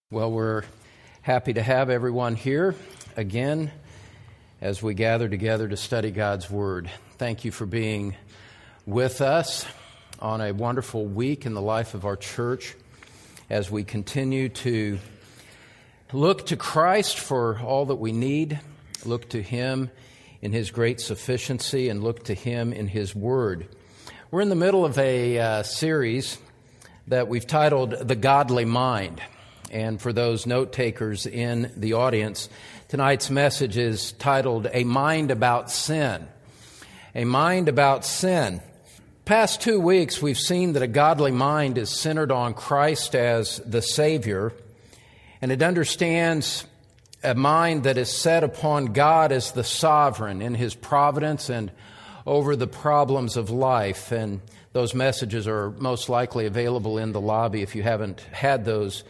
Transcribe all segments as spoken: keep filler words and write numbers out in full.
Well, we're happy to have everyone here again as we gather together to study God's Word. Thank you for being with us on a wonderful week in the life of our church as we continue to look to Christ for all that we need, look to Him in His great sufficiency, and look to Him in His Word. We're in the middle of a uh, series that we've titled The Godly Mind. And for those note takers in the audience, tonight's message is titled A Mind About Sin. A Mind About Sin. Past two weeks, we've seen that a godly mind is centered on Christ as the Savior, and it understands a mind that is set upon God as the sovereign in His providence and over the problems of life. And those messages are most likely available in the lobby if you haven't had those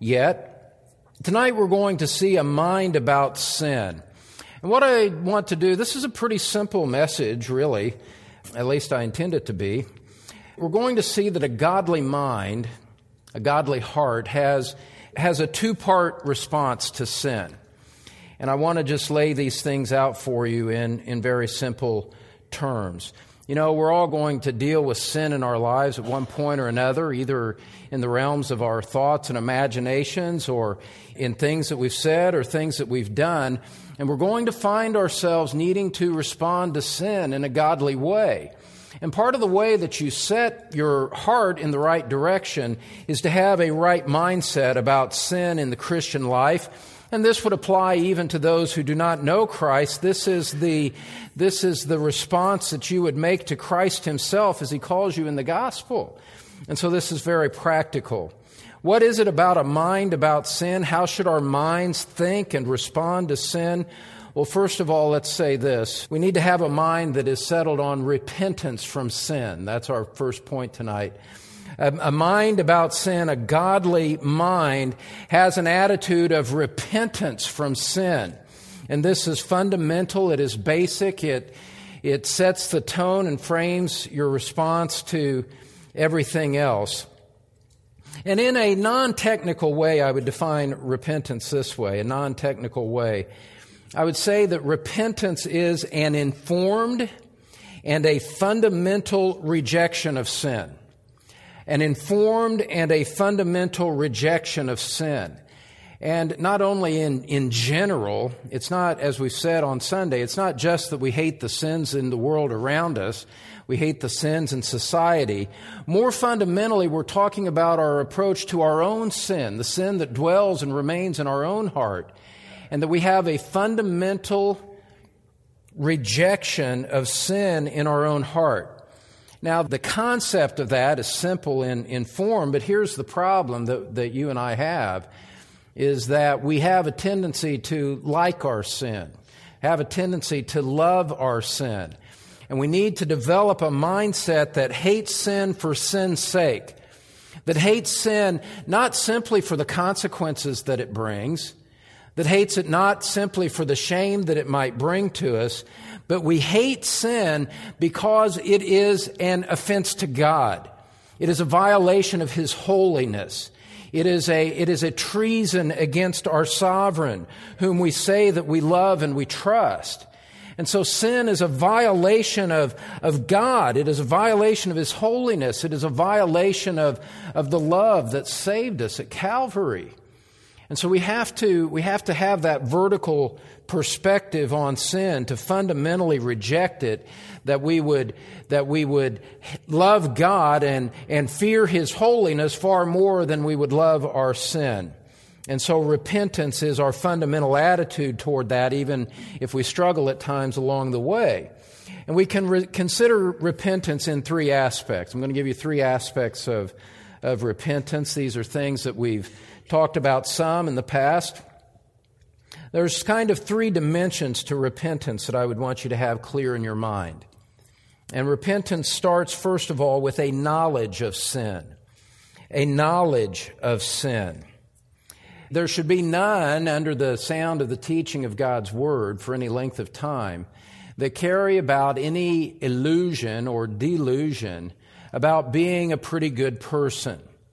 yet. Tonight we're going to see a mind about sin. And what I want to do, this is a pretty simple message, really, at least I intend it to be. We're going to see that a godly mind, a godly heart, has, has a two-part response to sin. And I want to just lay these things out for you in, in very simple terms. You know, we're all going to deal with sin in our lives at one point or another, either in the realms of our thoughts and imaginations or in things that we've said or things that we've done. And we're going to find ourselves needing to respond to sin in a godly way. And part of the way that you set your heart in the right direction is to have a right mindset about sin in the Christian life. And this would apply even to those who do not know Christ. This is the this is the response that you would make to Christ Himself as He calls you in the gospel. And so this is very practical. What is it about a mind about sin? How should our minds think and respond to sin? Well, first of all, let's say this. We need to have a mind that is settled on repentance from sin. That's our first point tonight. A mind about sin, a godly mind, has an attitude of repentance from sin. And this is fundamental, it is basic, it, it sets the tone and frames your response to everything else. And in a non-technical way, I would define repentance this way, a non-technical way. I would say that repentance is an informed and a fundamental rejection of sin. An informed and a fundamental rejection of sin. And not only in, in general, it's not, as we've said on Sunday, it's not just that we hate the sins in the world around us, we hate the sins in society. More fundamentally, we're talking about our approach to our own sin, the sin that dwells and remains in our own heart, and that we have a fundamental rejection of sin in our own heart. Now, the concept of that is simple in, in form, but here's the problem that, that you and I have, is that we have a tendency to like our sin, have a tendency to love our sin. And we need to develop a mindset that hates sin for sin's sake, that hates sin not simply for the consequences that it brings, that hates it not simply for the shame that it might bring to us, but we hate sin because it is an offense to God. It is a violation of His holiness. It is a, it is a treason against our sovereign, whom we say that we love and we trust. And so sin is a violation of, of God. It is a violation of His holiness. It is a violation of, of the love that saved us at Calvary. And so we have to we have to have that vertical perspective on sin to fundamentally reject it, that we would that we would love God and, and fear His holiness far more than we would love our sin. And so repentance is our fundamental attitude toward that, even if we struggle at times along the way. And we can re- consider repentance in three aspects. I'm going to give you three aspects of, of repentance. These are things that we've talked about some in the past. There's kind of three dimensions to repentance that I would want you to have clear in your mind. And repentance starts, first of all, with a knowledge of sin. A knowledge of sin. There should be none under the sound of the teaching of God's Word for any length of time that carry about any illusion or delusion about being a pretty good person,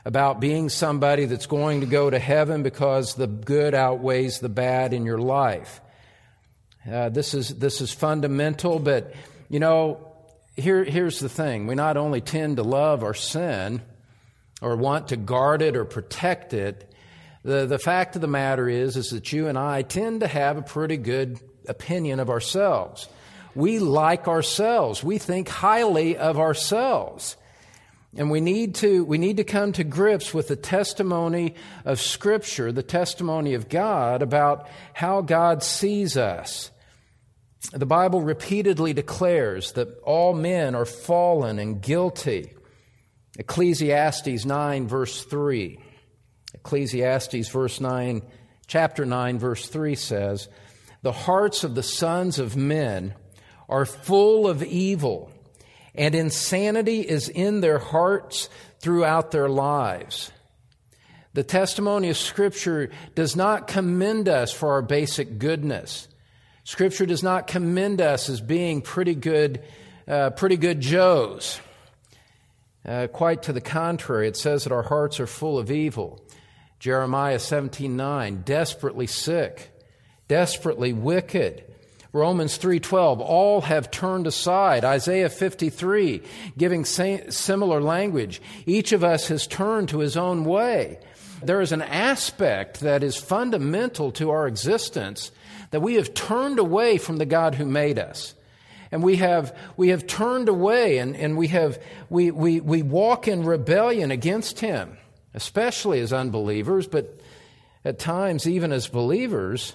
about being somebody that's going to go to heaven because the good outweighs the bad in your life. Uh, this is this is fundamental, but, you know, here here's the thing. We not only tend to love our sin or want to guard it or protect it, the, the fact of the matter is, is that you and I tend to have a pretty good opinion of ourselves. We like ourselves. We think highly of ourselves. And we need to we need to come to grips with the testimony of Scripture, the testimony of God about how God sees us. The Bible repeatedly declares that all men are fallen and guilty. Ecclesiastes nine, verse three. Ecclesiastes verse nine, chapter nine, verse three says, "The hearts of the sons of men are full of evil, and insanity is in their hearts throughout their lives." The testimony of Scripture does not commend us for our basic goodness. Scripture does not commend us as being pretty good, uh, pretty good Joes. Uh, quite to the contrary, it says that our hearts are full of evil. Jeremiah seventeen nine, desperately sick, desperately wicked. Romans three twelve, all have turned aside. Isaiah fifty-three, giving similar language. Each of us has turned to his own way. There is an aspect that is fundamental to our existence, that we have turned away from the God who made us. And we have we have turned away and, and we have we, we we walk in rebellion against him, especially as unbelievers, but at times even as believers.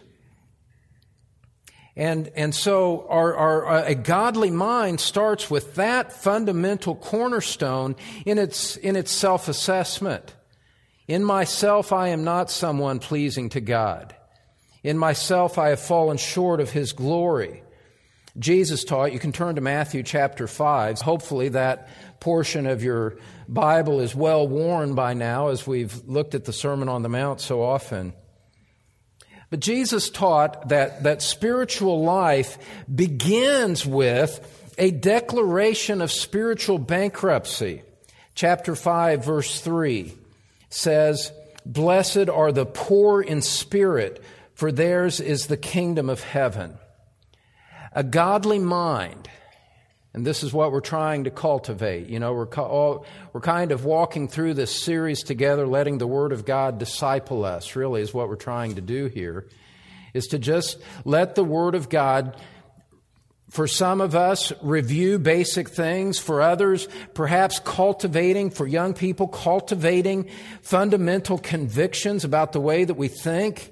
And and so our, our a godly mind starts with that fundamental cornerstone in its in its self-assessment. In myself I am not someone pleasing to God. In myself I have fallen short of his glory. Jesus taught, you can turn to Matthew chapter five. Hopefully that portion of your Bible is well worn by now as we've looked at the Sermon on the Mount so often. But Jesus taught that, that spiritual life begins with a declaration of spiritual bankruptcy. Chapter five, verse three says, "Blessed are the poor in spirit, for theirs is the kingdom of heaven." A godly mind, and this is what we're trying to cultivate. You know, we're all, we're kind of walking through this series together, letting the Word of God disciple us, really is what we're trying to do here, is to just let the Word of God, for some of us, review basic things. For others, perhaps cultivating, for young people, cultivating fundamental convictions about the way that we think.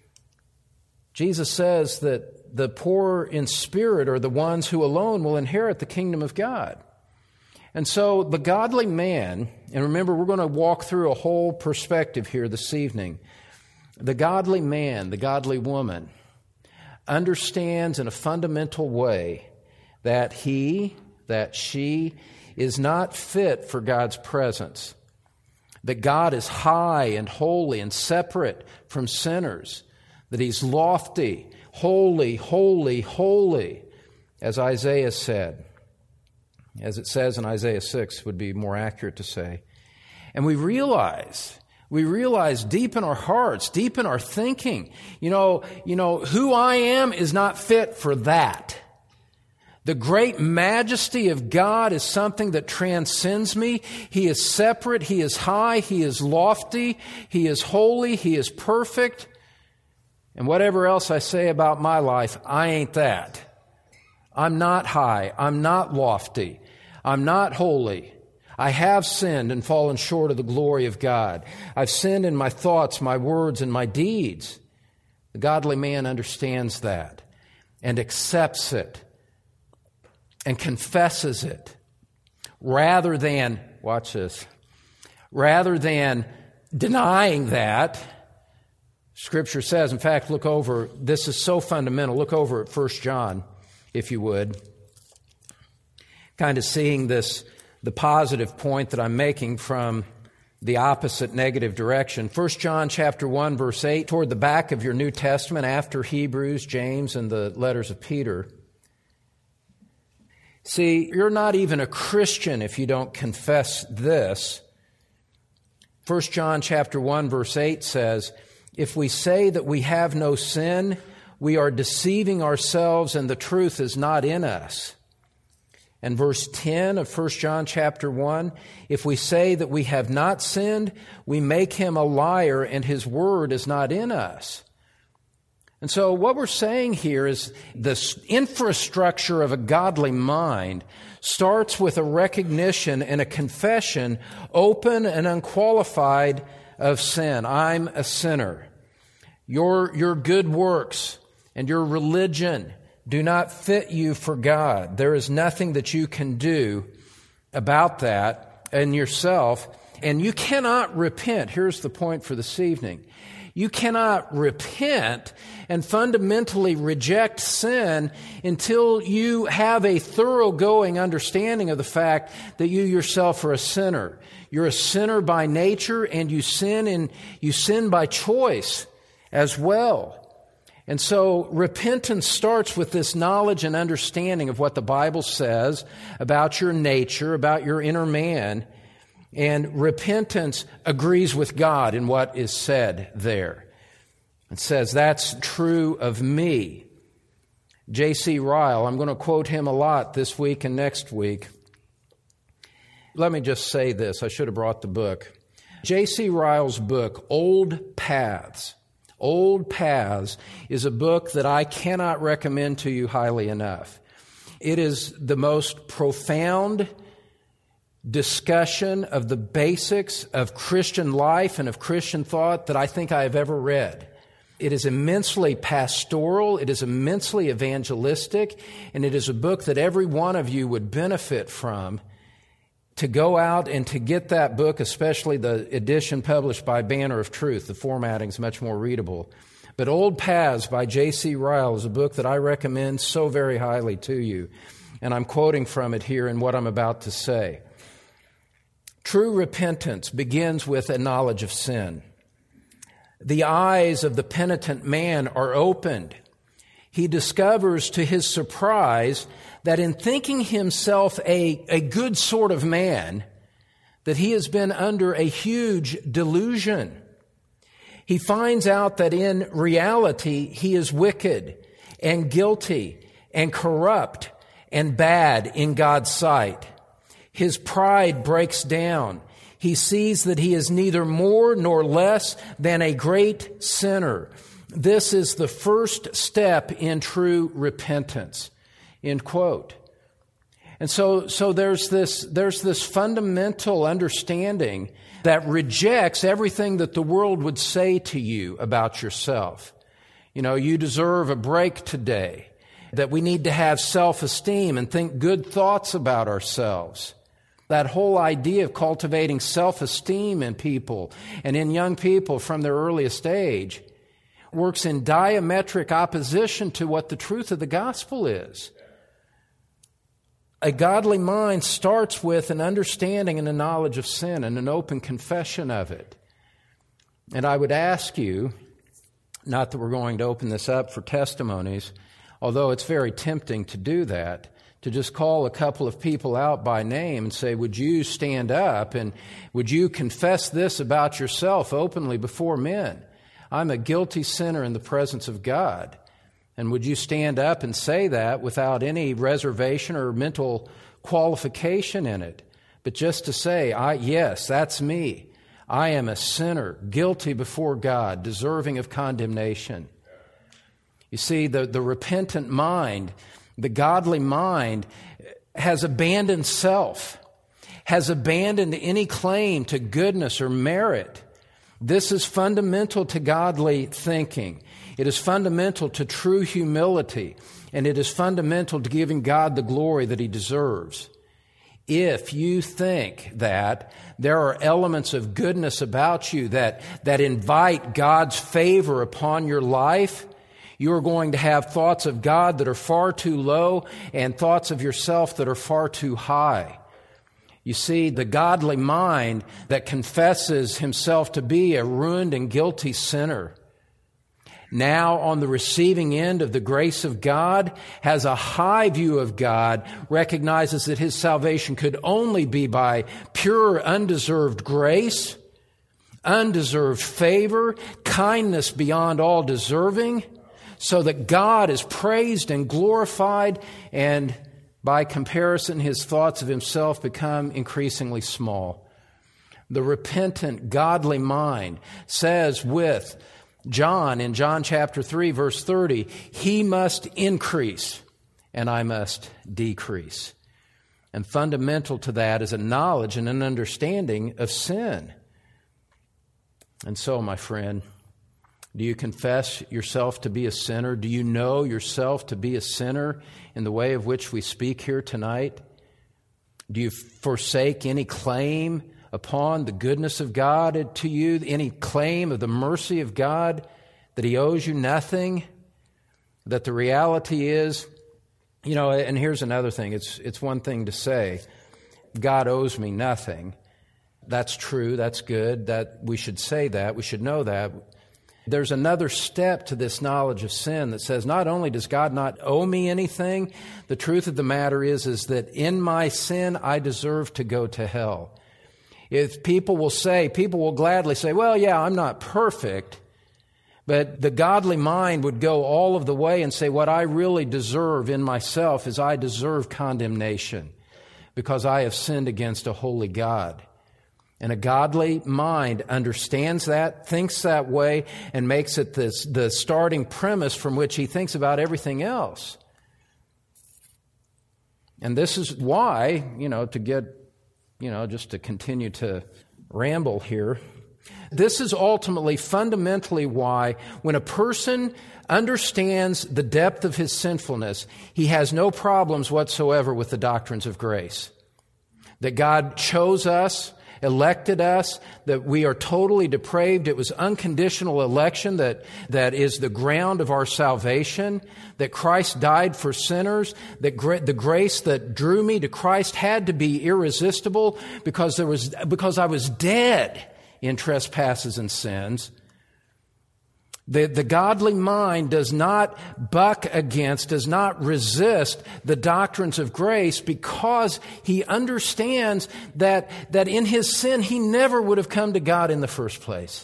Jesus says that the poor in spirit are the ones who alone will inherit the kingdom of God. And so the godly man, and remember we're going to walk through a whole perspective here this evening. The godly man, the godly woman, understands in a fundamental way that he, that she is not fit for God's presence. That God is high and holy and separate from sinners. That he's lofty, holy, holy, holy, as Isaiah said. As it says in Isaiah six, would be more accurate to say. And we realize, we realize deep in our hearts, deep in our thinking, you know, you know, who I am is not fit for that. The great majesty of God is something that transcends me. He is separate, He is high, He is lofty, He is holy, He is perfect. And whatever else I say about my life, I ain't that. I'm not high. I'm not lofty. I'm not holy. I have sinned and fallen short of the glory of God. I've sinned in my thoughts, my words, and my deeds. The godly man understands that and accepts it and confesses it rather than, watch this, rather than denying that. Scripture says, in fact, look over, this is so fundamental. Look over at First John, if you would. Kind of seeing this, the positive point that I'm making from the opposite negative direction. First John chapter one, verse eight, toward the back of your New Testament, after Hebrews, James, and the letters of Peter. See, you're not even a Christian if you don't confess this. First John chapter one, verse eight says, "If we say that we have no sin, we are deceiving ourselves and the truth is not in us." And verse ten of First John chapter one, "If we say that we have not sinned, we make him a liar and his word is not in us." And so what we're saying here is this infrastructure of a godly mind starts with a recognition and a confession, open and unqualified, of sin. I'm a sinner. Your, your good works and your religion do not fit you for God. There is nothing that you can do about that in yourself, and you cannot repent. Here's the point for this evening. You cannot repent and fundamentally reject sin until you have a thoroughgoing understanding of the fact that you yourself are a sinner. You're a sinner by nature, and you sin and you sin by choice as well. And so repentance starts with this knowledge and understanding of what the Bible says about your nature, about your inner man. And repentance agrees with God in what is said there. It says, that's true of me. J C Ryle, I'm going to quote him a lot this week and next week. Let me just say this. I should have brought the book. J C Ryle's book, Old Paths. Old Paths is a book that I cannot recommend to you highly enough. It is the most profound discussion of the basics of Christian life and of Christian thought that I think I have ever read. It is immensely pastoral, it is immensely evangelistic, and it is a book that every one of you would benefit from to go out and to get that book, especially the edition published by Banner of Truth. The formatting is much more readable. But Old Paths by J C Ryle is a book that I recommend so very highly to you. And I'm quoting from it here in what I'm about to say. True repentance begins with a knowledge of sin. The eyes of the penitent man are opened. He discovers to his surprise that in thinking himself a, a good sort of man, that he has been under a huge delusion. He finds out that in reality he is wicked and guilty and corrupt and bad in God's sight. His pride breaks down. He sees that he is neither more nor less than a great sinner. This is the first step in true repentance. End quote. And so, so there's this, there's this fundamental understanding that rejects everything that the world would say to you about yourself. You know, you deserve a break today. That we need to have self-esteem and think good thoughts about ourselves. That whole idea of cultivating self-esteem in people and in young people from their earliest age works in diametric opposition to what the truth of the gospel is. A godly mind starts with an understanding and a knowledge of sin and an open confession of it. And I would ask you, not that we're going to open this up for testimonies, although it's very tempting to do that, to just call a couple of people out by name and say, would you stand up and would you confess this about yourself openly before men? I'm a guilty sinner in the presence of God. And would you stand up and say that without any reservation or mental qualification in it? But just to say, I, yes, that's me. I am a sinner, guilty before God, deserving of condemnation. You see, the, the repentant mind, the godly mind, has abandoned self, has abandoned any claim to goodness or merit. This is fundamental to godly thinking. It is fundamental to true humility, and it is fundamental to giving God the glory that He deserves. If you think that there are elements of goodness about you that, that invite God's favor upon your life, you are going to have thoughts of God that are far too low and thoughts of yourself that are far too high. You see, the godly mind that confesses himself to be a ruined and guilty sinner, now on the receiving end of the grace of God, has a high view of God, recognizes that his salvation could only be by pure, undeserved grace, undeserved favor, kindness beyond all deserving, so that God is praised and glorified, and by comparison, his thoughts of himself become increasingly small. The repentant, godly mind says with John in John chapter three, verse thirty, he must increase and I must decrease. And fundamental to that is a knowledge and an understanding of sin. And so, my friend, do you confess yourself to be a sinner? Do you know yourself to be a sinner in the way of which we speak here tonight? Do you forsake any claim upon the goodness of God to you, any claim of the mercy of God, that he owes you nothing, that the reality is, you know, and here's another thing, it's it's one thing to say, God owes me nothing. That's true, that's good, that we should say that, we should know that. There's another step to this knowledge of sin that says not only does God not owe me anything, the truth of the matter is, is that in my sin I deserve to go to hell. If people will say, people will gladly say, well, yeah, I'm not perfect, but the godly mind would go all of the way and say, what I really deserve in myself is I deserve condemnation because I have sinned against a holy God. And a godly mind understands that, thinks that way, and makes it this, the starting premise from which he thinks about everything else. And this is why, you know, to get, you know, just to continue to ramble here, this is ultimately, fundamentally why when a person understands the depth of his sinfulness, he has no problems whatsoever with the doctrines of grace. That God chose us, elected us, that we are totally depraved. It was unconditional election that, that is the ground of our salvation, that Christ died for sinners, that gra- the grace that drew me to Christ had to be irresistible because there was, because I was dead in trespasses and sins. The, the godly mind does not buck against, does not resist the doctrines of grace because he understands that, that in his sin he never would have come to God in the first place.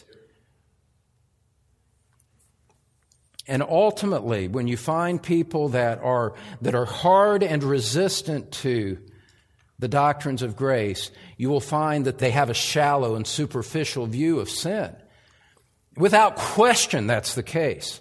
And ultimately, when you find people that are, that are hard and resistant to the doctrines of grace, you will find that they have a shallow and superficial view of sin. Without question, that's the case.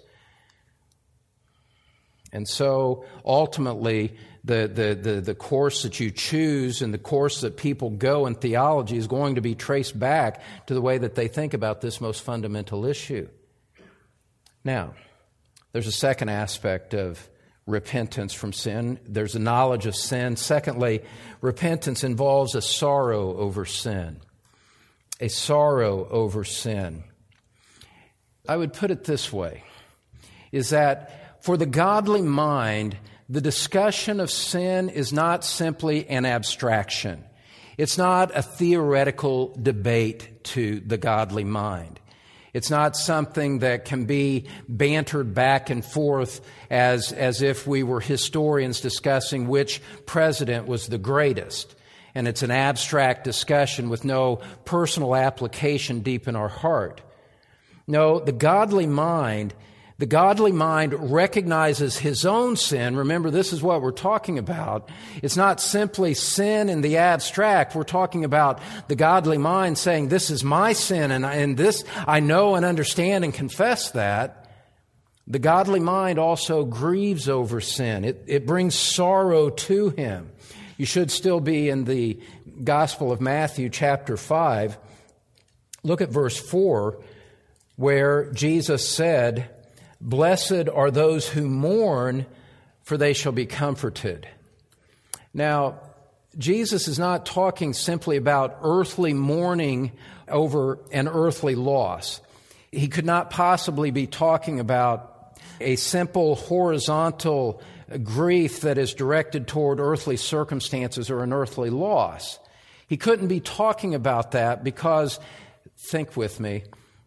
And so, ultimately, the, the, the, the course that you choose and the course that people go in theology is going to be traced back to the way that they think about this most fundamental issue. Now, there's a second aspect of repentance from sin. There's a knowledge of sin. Secondly, repentance involves a sorrow over sin. A sorrow over sin. I would put it this way, is that for the godly mind, the discussion of sin is not simply an abstraction. It's not a theoretical debate to the godly mind. It's not something that can be bantered back and forth as, as if we were historians discussing which president was the greatest. And it's an abstract discussion with no personal application deep in our heart. No, the godly mind, the godly mind recognizes his own sin. Remember, this is what we're talking about. It's not simply sin in the abstract. We're talking about the godly mind saying, this is my sin, and, and this I know and understand and confess that. The godly mind also grieves over sin. It, it brings sorrow to him. You should still be in the Gospel of Matthew, chapter five. Look at verse four. Where Jesus said, blessed are those who mourn, for they shall be comforted. Now, Jesus is not talking simply about earthly mourning over an earthly loss. He could not possibly be talking about a simple horizontal grief that is directed toward earthly circumstances or an earthly loss. He couldn't be talking about that because, think with me,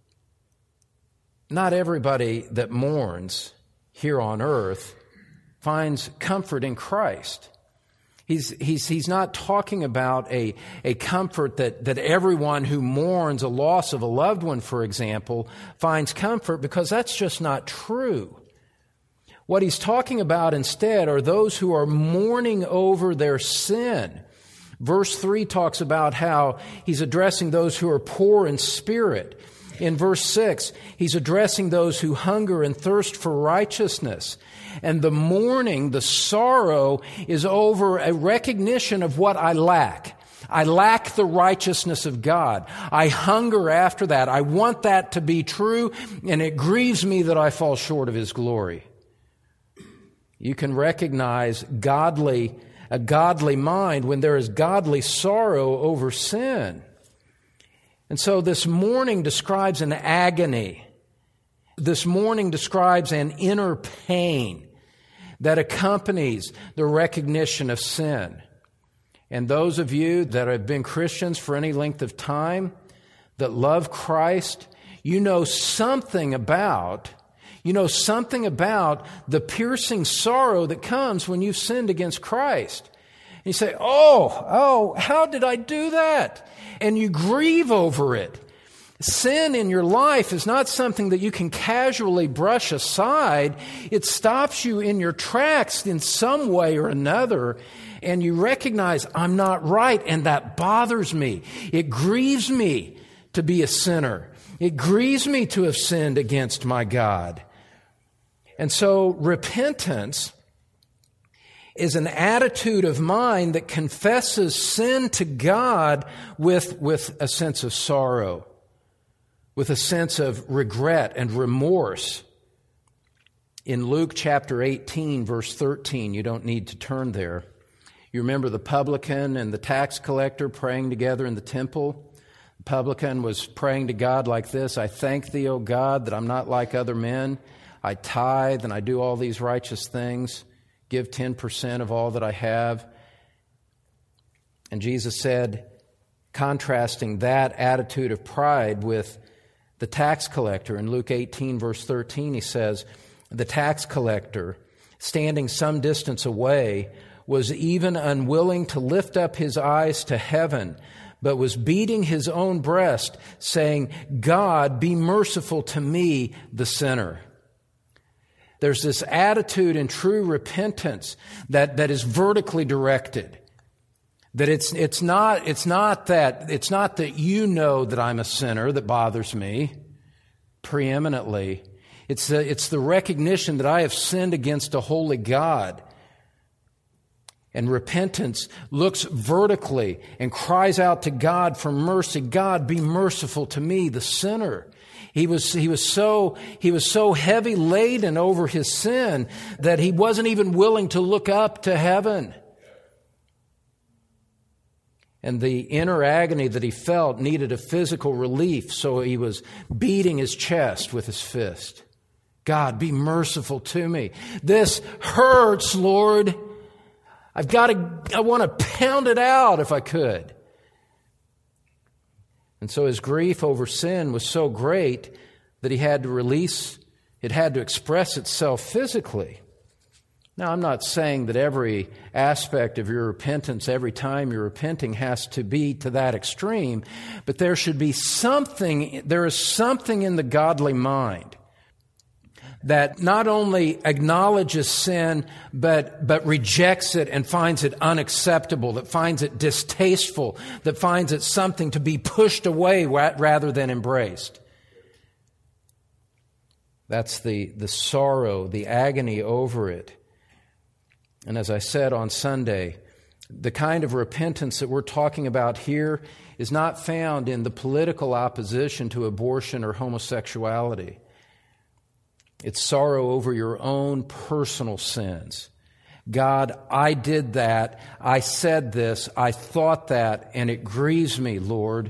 not everybody that mourns here on earth finds comfort in Christ. He's, he's, he's not talking about a, a comfort that, that everyone who mourns a loss of a loved one, for example, finds comfort, because that's just not true. What he's talking about instead are those who are mourning over their sin. Verse three talks about how he's addressing those who are poor in spirit. In verse six, he's addressing those who hunger and thirst for righteousness. And the mourning, the sorrow, is over a recognition of what I lack. I lack the righteousness of God. I hunger after that. I want that to be true, and it grieves me that I fall short of His glory. You can recognize godly, a godly mind when there is godly sorrow over sin. And so this mourning describes an agony. This mourning describes an inner pain that accompanies the recognition of sin. And those of you that have been Christians for any length of time, that love Christ, you know something about, you know something about the piercing sorrow that comes when you've sinned against Christ. And you say, oh, oh, how did I do that? And you grieve over it. Sin in your life is not something that you can casually brush aside. It stops you in your tracks in some way or another, and you recognize, I'm not right, and that bothers me. It grieves me to be a sinner. It grieves me to have sinned against my God. And so repentance is an attitude of mind that confesses sin to God with, with a sense of sorrow, with a sense of regret and remorse. In Luke chapter eighteen, verse thirteen, you don't need to turn there. You remember the publican and the tax collector praying together in the temple? The publican was praying to God like this: I thank Thee, O God, that I'm not like other men. I tithe and I do all these righteous things, give ten percent of all that I have. And Jesus said, contrasting that attitude of pride with the tax collector, in Luke eighteen, verse thirteen, he says, the tax collector, standing some distance away, was even unwilling to lift up his eyes to heaven, but was beating his own breast, saying, God, be merciful to me, the sinner. There's this attitude in true repentance that, that is vertically directed. That it's it's not it's not that it's not that you know that I'm a sinner that bothers me preeminently. It's the, it's the recognition that I have sinned against a holy God. And repentance looks vertically and cries out to God for mercy. God, be merciful to me, the sinner. He was he was so he was so heavy laden over his sin that he wasn't even willing to look up to heaven. And the inner agony that he felt needed a physical relief, so he was beating his chest with his fist. God, be merciful to me. This hurts, Lord. I've got to, I want to pound it out if I could. And so his grief over sin was so great that he had to release, it had to express itself physically. Now, I'm not saying that every aspect of your repentance, every time you're repenting, has to be to that extreme, but there should be something, there is something in the godly mind that not only acknowledges sin, but, but rejects it and finds it unacceptable, that finds it distasteful, that finds it something to be pushed away rather than embraced. That's the, the sorrow, the agony over it. And as I said on Sunday, the kind of repentance that we're talking about here is not found in the political opposition to abortion or homosexuality. It's sorrow over your own personal sins. God, I did that, I said this, I thought that, and it grieves me, Lord.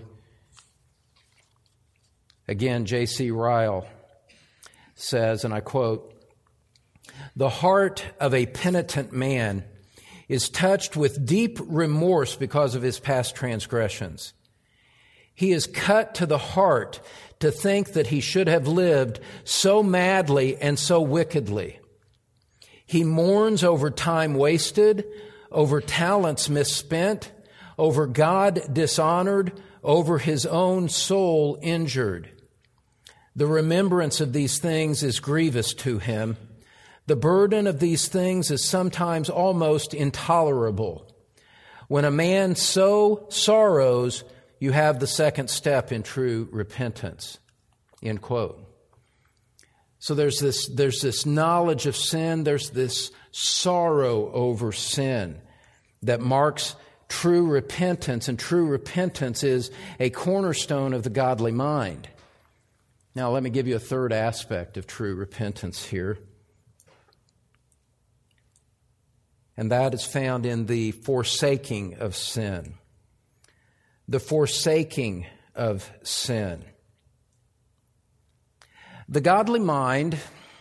Again, J C Ryle says, and I quote, "The heart of a penitent man is touched with deep remorse because of his past transgressions. He is cut to the heart to think that he should have lived so madly and so wickedly. He mourns over time wasted, over talents misspent, over God dishonored, over his own soul injured. The remembrance of these things is grievous to him. The burden of these things is sometimes almost intolerable. When a man so sorrows, you have the second step in true repentance. End quote. So there's this, there's this knowledge of sin, there's this sorrow over sin that marks true repentance, and true repentance is a cornerstone of the godly mind. Now, let me give you a third aspect of true repentance here. And that is found in the forsaking of sin. The forsaking of sin. The godly mind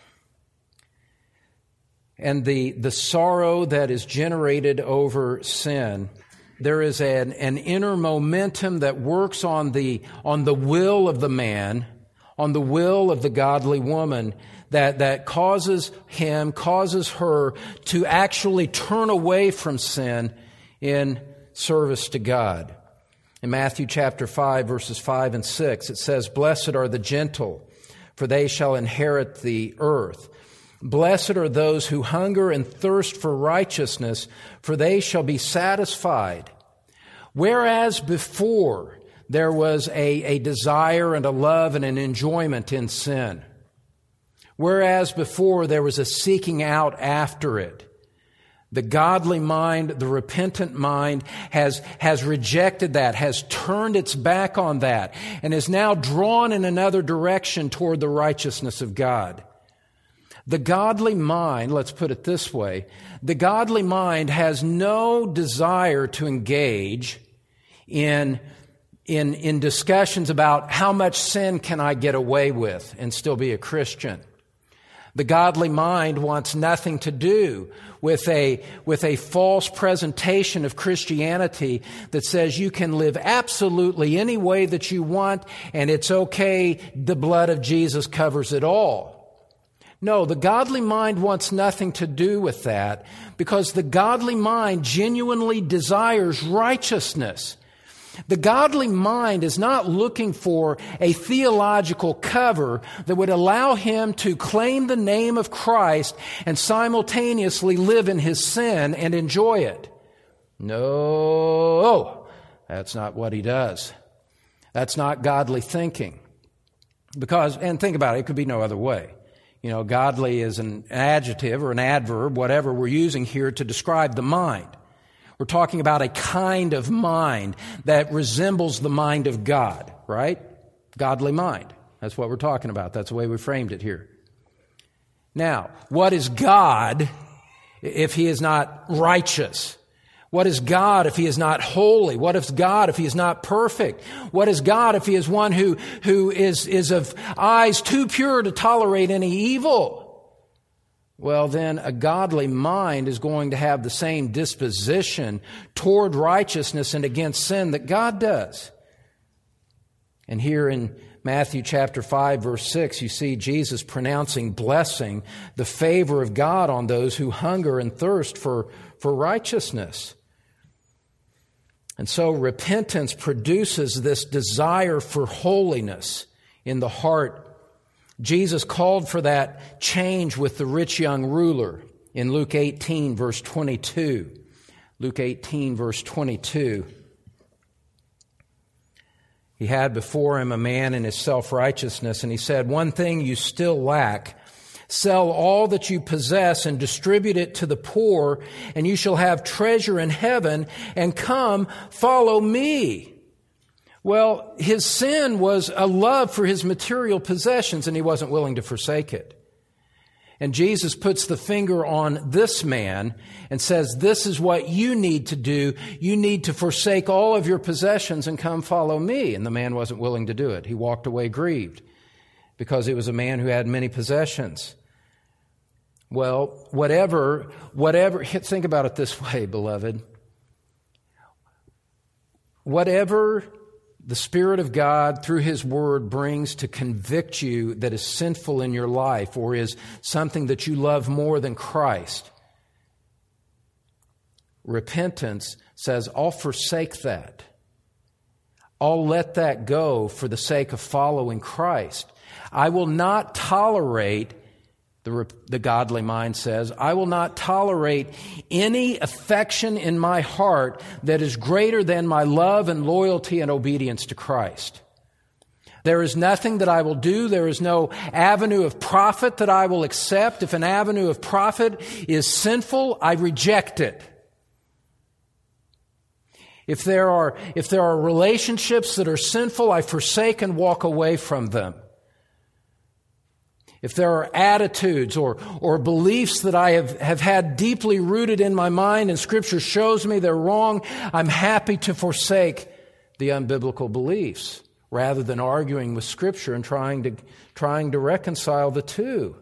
and the, the sorrow that is generated over sin, there is an, an inner momentum that works on the, on the will of the man, on the will of the godly woman, that, that causes him, causes her to actually turn away from sin in service to God. In Matthew chapter five, verses five and six, it says, "Blessed are the gentle, for they shall inherit the earth. Blessed are those who hunger and thirst for righteousness, for they shall be satisfied." Whereas before there was a, a desire and a love and an enjoyment in sin, whereas before there was a seeking out after it, the godly mind, the repentant mind, has, has rejected that, has turned its back on that, and is now drawn in another direction toward the righteousness of God. The godly mind, let's put it this way, the godly mind has no desire to engage in, in, in discussions about how much sin can I get away with and still be a Christian. The godly mind wants nothing to do with a, with a false presentation of Christianity that says you can live absolutely any way that you want and it's okay, the blood of Jesus covers it all. No, the godly mind wants nothing to do with that because the godly mind genuinely desires righteousness. The godly mind is not looking for a theological cover that would allow him to claim the name of Christ and simultaneously live in his sin and enjoy it. No, that's not what he does. That's not godly thinking. Because, and think about it, it could be no other way. You know, godly is an adjective or an adverb, whatever we're using here to describe the mind. We're talking about a kind of mind that resembles the mind of God, right? Godly mind. That's what we're talking about. That's the way we framed it here. Now, what is God if He is not righteous? What is God if He is not holy? What is God if He is not perfect? What is God if He is one who, who is, is of eyes too pure to tolerate any evil? Well, then a godly mind is going to have the same disposition toward righteousness and against sin that God does. And here in Matthew chapter five, verse six, you see Jesus pronouncing blessing, the favor of God on those who hunger and thirst for, for righteousness. And so repentance produces this desire for holiness in the heart. Jesus called for that change with the rich young ruler in Luke eighteen, verse twenty-two. Luke eighteen, verse twenty-two. He had before him a man in his self-righteousness, and he said, "One thing you still lack. Sell all that you possess and distribute it to the poor, and you shall have treasure in heaven, and come, follow me." Well, his sin was a love for his material possessions, and he wasn't willing to forsake it. And Jesus puts the finger on this man and says, this is what you need to do. You need to forsake all of your possessions and come follow me. And the man wasn't willing to do it. He walked away grieved because he was a man who had many possessions. Well, whatever, whatever, think about it this way, beloved. Whatever the Spirit of God, through His Word, brings to convict you that is sinful in your life or is something that you love more than Christ, repentance says, I'll forsake that. I'll let that go for the sake of following Christ. I will not tolerate, the, the godly mind says, I will not tolerate any affection in my heart that is greater than my love and loyalty and obedience to Christ. There is nothing that I will do. There is no avenue of profit that I will accept. If an avenue of profit is sinful, I reject it. If there are, if there are relationships that are sinful, I forsake and walk away from them. If there are attitudes or, or beliefs that I have, have had deeply rooted in my mind and Scripture shows me they're wrong, I'm happy to forsake the unbiblical beliefs rather than arguing with Scripture and trying to, trying to reconcile the two.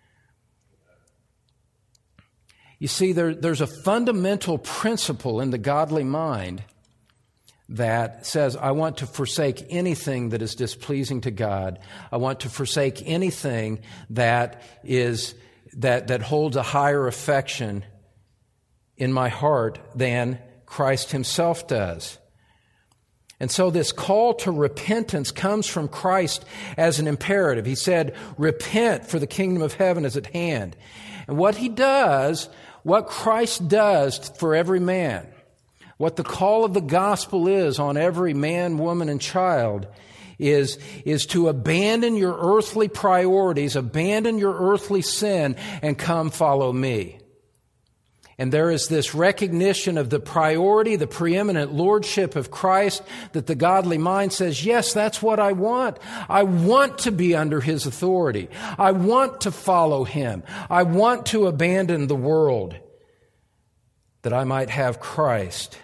You see, there, there's a fundamental principle in the godly mind that says, I want to forsake anything that is displeasing to God. I want to forsake anything that is that that holds a higher affection in my heart than Christ Himself does. And so this call to repentance comes from Christ as an imperative. He said, repent, for the kingdom of heaven is at hand. And what He does, what Christ does for every man, what the call of the gospel is on every man, woman, and child is, is to abandon your earthly priorities, abandon your earthly sin, and come follow me. And there is this recognition of the priority, the preeminent lordship of Christ, that the godly mind says, yes, that's what I want. I want to be under His authority. I want to follow Him. I want to abandon the world that I might have Christ.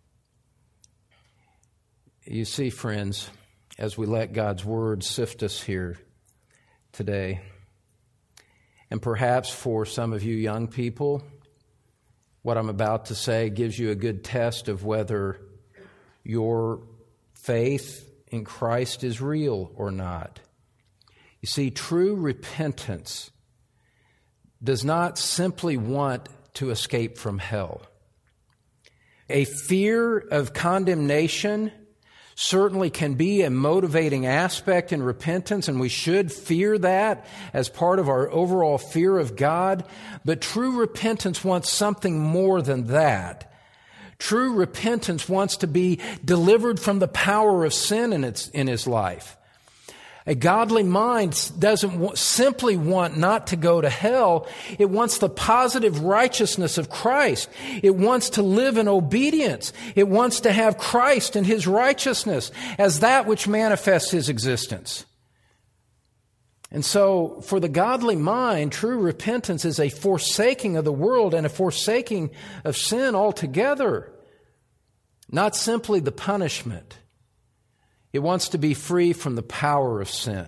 You see, friends, as we let God's Word sift us here today, and perhaps for some of you young people, what I'm about to say gives you a good test of whether your faith in Christ is real or not. You see, true repentance does not simply want to escape from hell. A fear of condemnation certainly can be a motivating aspect in repentance, and we should fear that as part of our overall fear of God. But true repentance wants something more than that. True repentance wants to be delivered from the power of sin in its in his life. A godly mind doesn't w- simply want not to go to hell. It wants the positive righteousness of Christ. It wants to live in obedience. It wants to have Christ and His righteousness as that which manifests His existence. And so, for the godly mind, true repentance is a forsaking of the world and a forsaking of sin altogether, not simply the punishment. It wants to be free from the power of sin.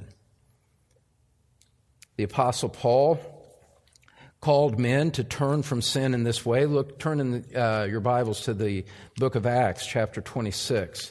The Apostle Paul called men to turn from sin in this way. Look, turn in the, uh, your Bibles to the book of Acts, chapter twenty-six.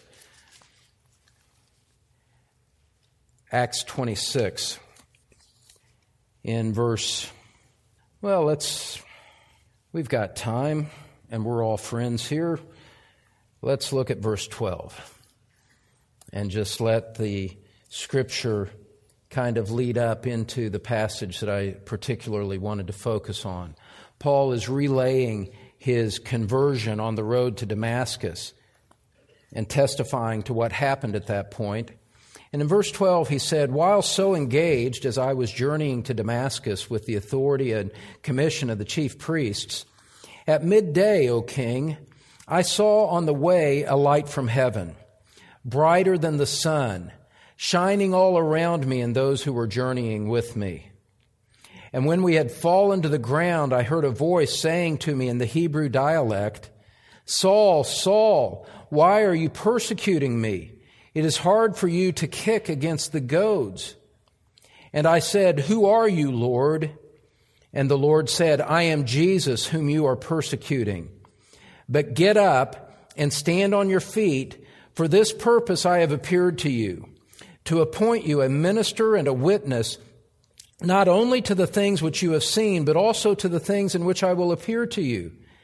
Acts twenty-six. In verse, well, let's, we've got time, and we're all friends here. Let's look at verse twelve. And just let the Scripture kind of lead up into the passage that I particularly wanted to focus on. Paul is relaying his conversion on the road to Damascus and testifying to what happened at that point. And in verse twelve, he said, "While so engaged as I was journeying to Damascus with the authority and commission of the chief priests, at midday, O king, I saw on the way a light from heaven, brighter than the sun, shining all around me and those who were journeying with me. And when we had fallen to the ground, I heard a voice saying to me in the Hebrew dialect, 'Saul, Saul, why are you persecuting me? It is hard for you to kick against the goads.' And I said, 'Who are you, Lord?' And the Lord said, 'I am Jesus, whom you are persecuting. But get up and stand on your feet. For this purpose I have appeared to you, to appoint you a minister and a witness, not only to the things which you have seen, but also to the things in which I will appear to you.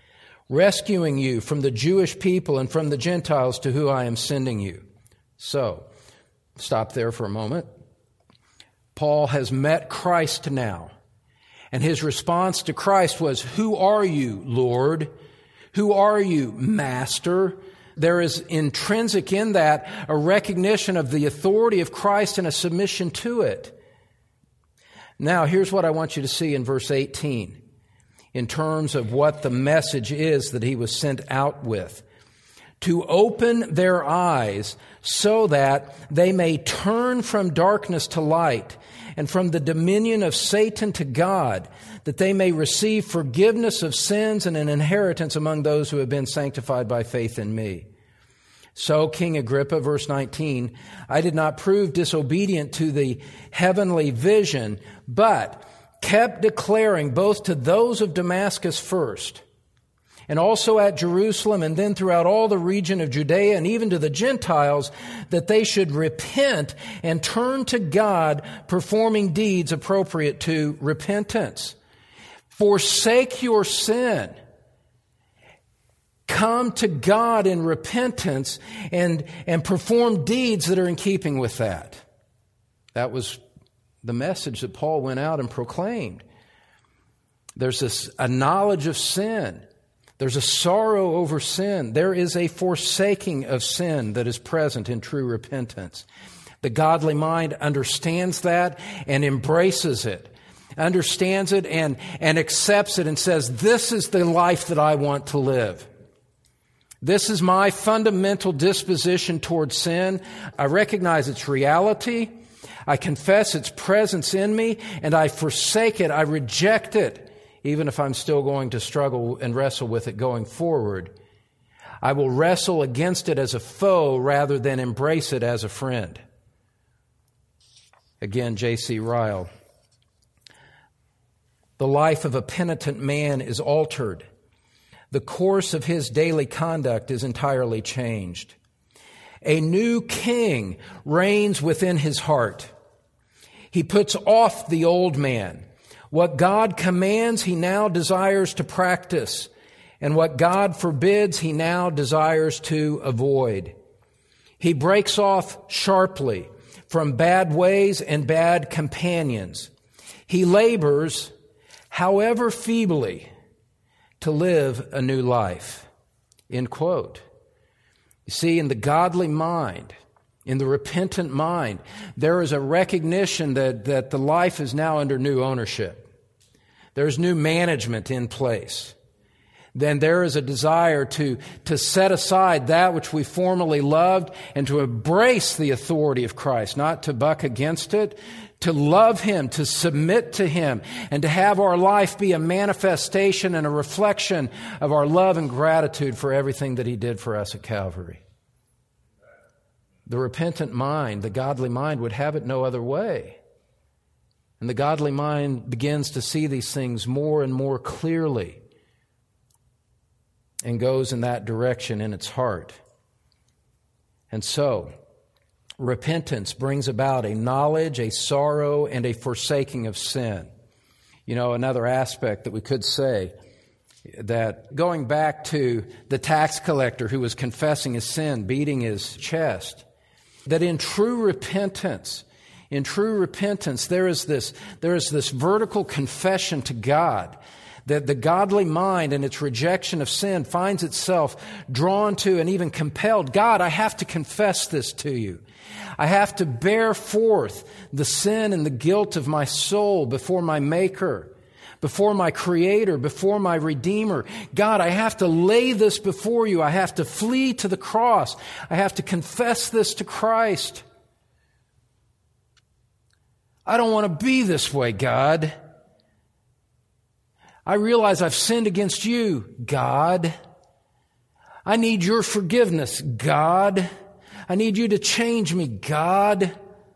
rescuing you from the Jewish people and from the Gentiles to whom I am sending you. So, stop there for a moment. Paul has met Christ now, and his response to Christ was, "Who are you, Lord? Who are you, Master?" There is intrinsic in that a recognition of the authority of Christ and a submission to it. Now, here's what I want you to see in verse eighteen, in terms of what the message is that he was sent out with. To open their eyes so that they may turn from darkness to light and from the dominion of Satan to God, that they may receive forgiveness of sins and an inheritance among those who have been sanctified by faith in me. So, King Agrippa, verse nineteen, I did not prove disobedient to the heavenly vision, but kept declaring both to those of Damascus first, and also at Jerusalem, and then throughout all the region of Judea, and even to the Gentiles, that they should repent and turn to God, performing deeds appropriate to repentance. Forsake your sin. Come to God in repentance and, and perform deeds that are in keeping with that. That was the message that Paul went out and proclaimed. There's this, a knowledge of sin. There's a sorrow over sin. There is a forsaking of sin that is present in true repentance. The godly mind understands that and embraces it, understands it and, and accepts it and says, this is the life that I want to live. This is my fundamental disposition toward sin. I recognize its reality. I confess its presence in me, and I forsake it. I reject it, even if I'm still going to struggle and wrestle with it going forward. I will wrestle against it as a foe rather than embrace it as a friend. Again, J C Ryle. The life of a penitent man is altered. The course of his daily conduct is entirely changed. A new king reigns within his heart. He puts off the old man. What God commands, he now desires to practice. And what God forbids, he now desires to avoid. He breaks off sharply from bad ways and bad companions. He labors, however feebly, to live a new life. End quote. You see, in the godly mind, in the repentant mind, there is a recognition that, that the life is now under new ownership. There's new management in place. Then there is a desire to, to set aside that which we formerly loved and to embrace the authority of Christ, not to buck against it, to love Him, to submit to Him, and to have our life be a manifestation and a reflection of our love and gratitude for everything that He did for us at Calvary. The repentant mind, the godly mind, would have it no other way. And the godly mind begins to see these things more and more clearly and goes in that direction in its heart. And so, repentance brings about a knowledge, a sorrow, and a forsaking of sin. You know, another aspect that we could say, that going back to the tax collector who was confessing his sin, beating his chest, that in true repentance, in true repentance, there is this, there is this vertical confession to God, that the godly mind and its rejection of sin finds itself drawn to and even compelled. God, I have to confess this to you. I have to bear forth the sin and the guilt of my soul before my Maker, before my Creator, before my Redeemer. God, I have to lay this before you. I have to flee to the cross. I have to confess this to Christ. I don't want to be this way, God. I realize I've sinned against you, God. I need your forgiveness, God. I need you to change me, God.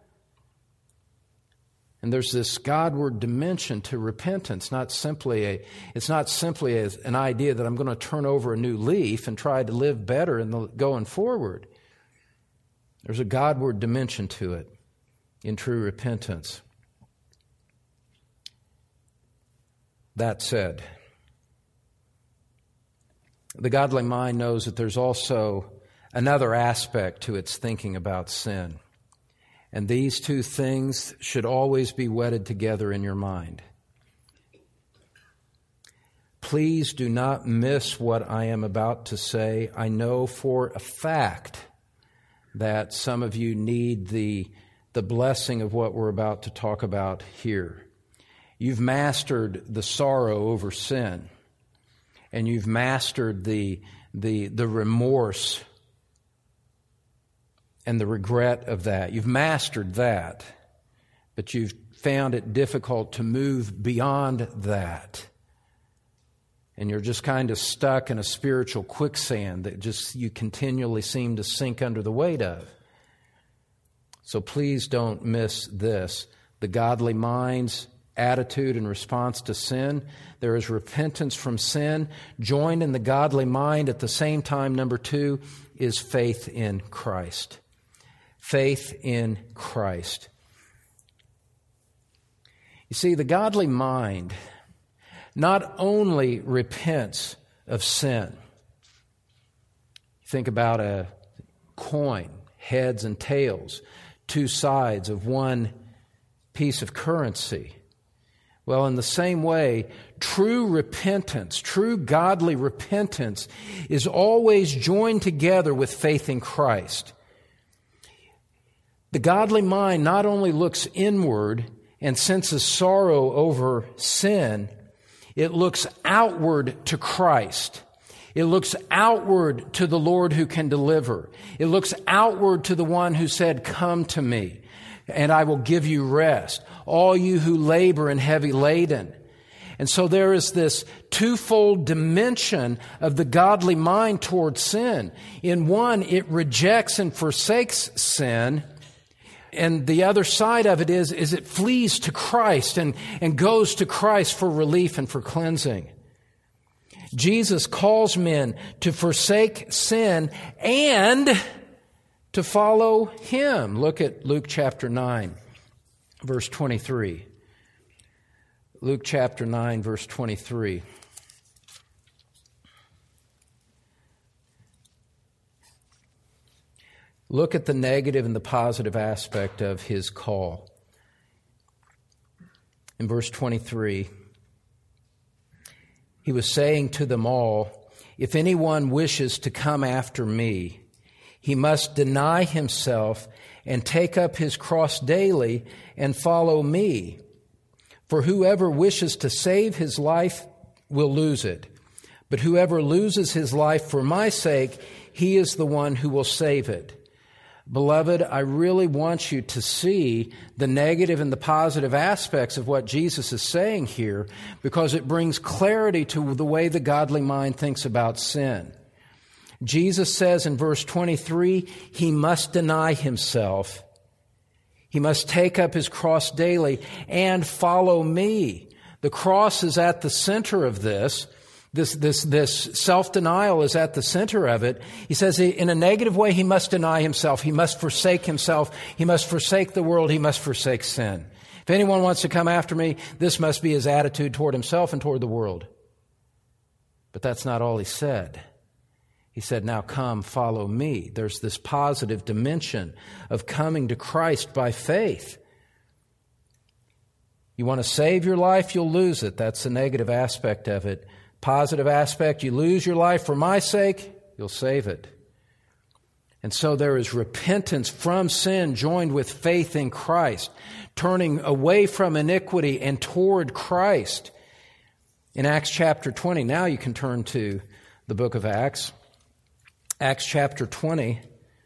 And there's this Godward dimension to repentance, not simply a, it's not simply a, an idea that I'm going to turn over a new leaf and try to live better in the, going forward. There's a Godward dimension to it in true repentance. That said, the godly mind knows that there's also another aspect to its thinking about sin. And these two things should always be wedded together in your mind. Please do not miss what I am about to say. I know for a fact that some of you need the, the blessing of what we're about to talk about here. You've mastered the sorrow over sin, and you've mastered the, the, the remorse and the regret of that. You've mastered that, but you've found it difficult to move beyond that. And you're just kind of stuck in a spiritual quicksand that just you continually seem to sink under the weight of. So please don't miss this. The godly mind's attitude in response to sin. There is repentance from sin. Joined in the godly mind at the same time, number two, is faith in Christ. Faith in Christ. You see, the godly mind not only repents of sin. Think about a coin, heads and tails, two sides of one piece of currency. Well, in the same way, true repentance, true godly repentance is always joined together with faith in Christ. The godly mind not only looks inward and senses sorrow over sin, it looks outward to Christ. It looks outward to the Lord who can deliver. It looks outward to the one who said, "Come to me, and I will give you rest, all you who labor and heavy laden." And so there is this twofold dimension of the godly mind toward sin. In one, it rejects and forsakes sin. And the other side of it is, is it flees to Christ and, and goes to Christ for relief and for cleansing. Jesus calls men to forsake sin and to follow Him. Look at Luke chapter nine, verse twenty-three. Luke chapter nine, verse twenty-three. Look at the negative and the positive aspect of His call. In verse twenty-three, He was saying to them all, "If anyone wishes to come after me, he must deny himself and take up his cross daily and follow me. For whoever wishes to save his life will lose it. But whoever loses his life for my sake, he is the one who will save it." Beloved, I really want you to see the negative and the positive aspects of what Jesus is saying here, because it brings clarity to the way the godly mind thinks about sin. Jesus says in verse twenty-three, he must deny himself. He must take up his cross daily and follow me. The cross is at the center of this. This, this, this self-denial is at the center of it. He says in a negative way, he must deny himself. He must forsake himself. He must forsake the world. He must forsake sin. If anyone wants to come after me, this must be his attitude toward himself and toward the world. But that's not all he said. He said, now come, follow me. There's this positive dimension of coming to Christ by faith. You want to save your life, you'll lose it. That's the negative aspect of it. Positive aspect, you lose your life for my sake, you'll save it. And so there is repentance from sin joined with faith in Christ, turning away from iniquity and toward Christ. In Acts chapter twenty, now you can turn to the book of Acts. Acts chapter twenty.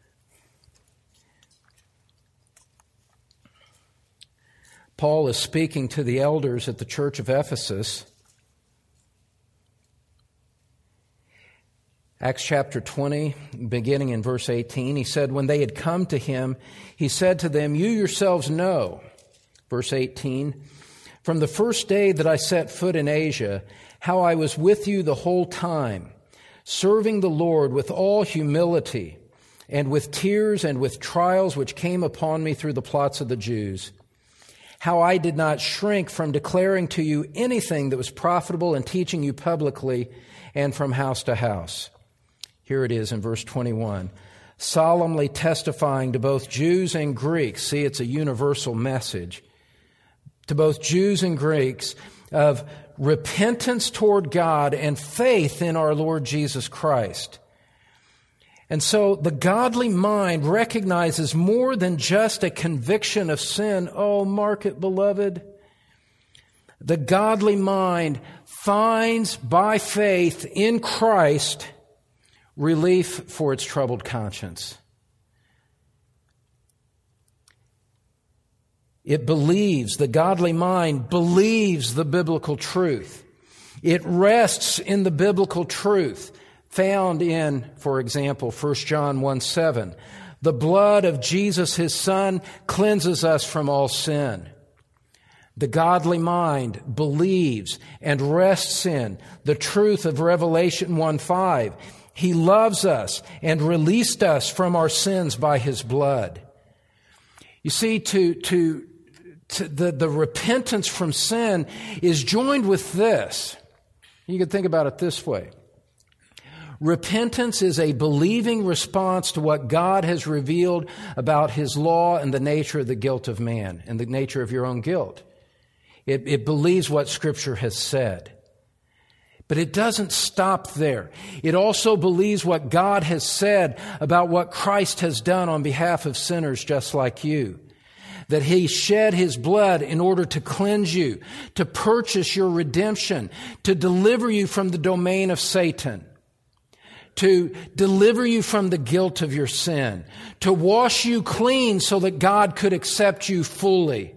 Paul is speaking to the elders at the church of Ephesus. Acts chapter twenty, beginning in verse eighteen, he said, when they had come to him, he said to them, you yourselves know, verse eighteen, from the first day that I set foot in Asia, how I was with you the whole time, serving the Lord with all humility, and with tears and with trials which came upon me through the plots of the Jews, how I did not shrink from declaring to you anything that was profitable and teaching you publicly and from house to house. Here it is in verse twenty-one. Solemnly testifying to both Jews and Greeks. See, it's a universal message. To both Jews and Greeks of repentance toward God and faith in our Lord Jesus Christ. And so the godly mind recognizes more than just a conviction of sin. Oh, mark it, beloved. The godly mind finds by faith in Christ relief for its troubled conscience. It believes, the godly mind believes the biblical truth. It rests in the biblical truth found in, for example, First John one seven. The blood of Jesus, his Son, cleanses us from all sin. The godly mind believes and rests in the truth of Revelation one five. He loves us and released us from our sins by his blood. You see, to, to, to the, the repentance from sin is joined with this. You can think about it this way. Repentance is a believing response to what God has revealed about his law and the nature of the guilt of man and the nature of your own guilt. It, it believes what Scripture has said. But it doesn't stop there. It also believes what God has said about what Christ has done on behalf of sinners just like you. That he shed his blood in order to cleanse you, to purchase your redemption, to deliver you from the domain of Satan, to deliver you from the guilt of your sin, to wash you clean so that God could accept you fully.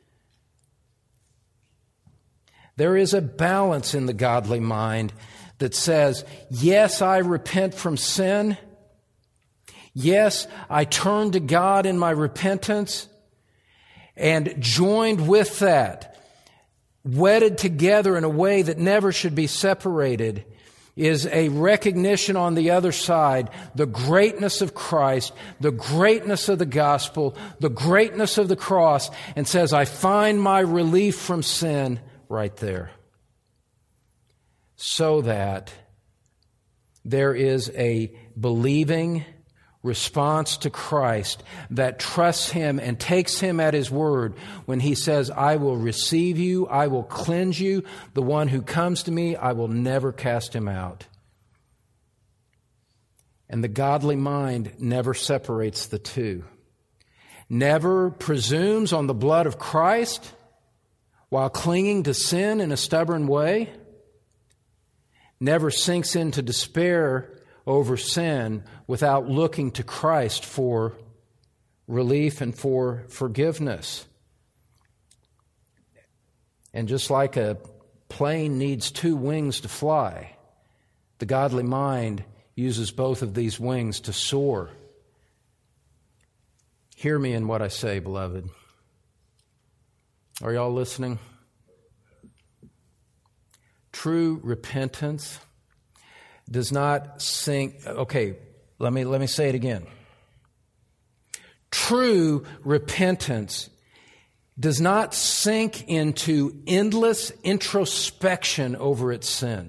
There is a balance in the godly mind that says, yes, I repent from sin. Yes, I turn to God in my repentance. And joined with that, wedded together in a way that never should be separated, is a recognition on the other side, the greatness of Christ, the greatness of the gospel, the greatness of the cross, and says, I find my relief from sin right there. So that there is a believing response to Christ that trusts him and takes him at his word when he says, I will receive you, I will cleanse you. The one who comes to me, I will never cast him out. And the godly mind never separates the two. Never presumes on the blood of Christ while clinging to sin in a stubborn way. Never sinks into despair over sin without looking to Christ for relief and for forgiveness. And just like a plane needs two wings to fly, the godly mind uses both of these wings to soar. Hear me in what I say, beloved. Are y'all listening? True repentance does not sink. Okay, let me let me say it again. True repentance does not sink into endless introspection over its sin.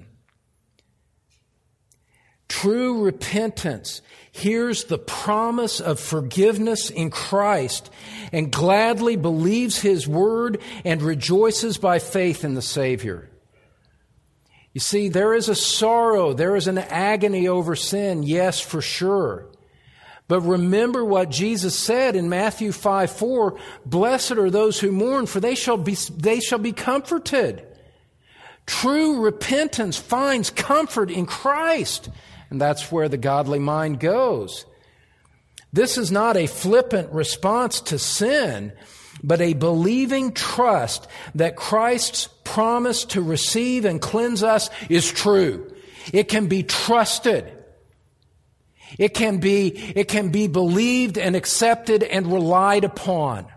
True repentance hears the promise of forgiveness in Christ and gladly believes his word and rejoices by faith in the Savior. You see, there is a sorrow, there is an agony over sin, yes, for sure. But remember what Jesus said in Matthew five four, blessed are those who mourn, for they shall be, they shall be comforted. True repentance finds comfort in Christ, and that's where the godly mind goes. This is not a flippant response to sin, but a believing trust that Christ's promise to receive and cleanse us is true. It can be trusted. It can be, it can be believed and accepted and relied upon.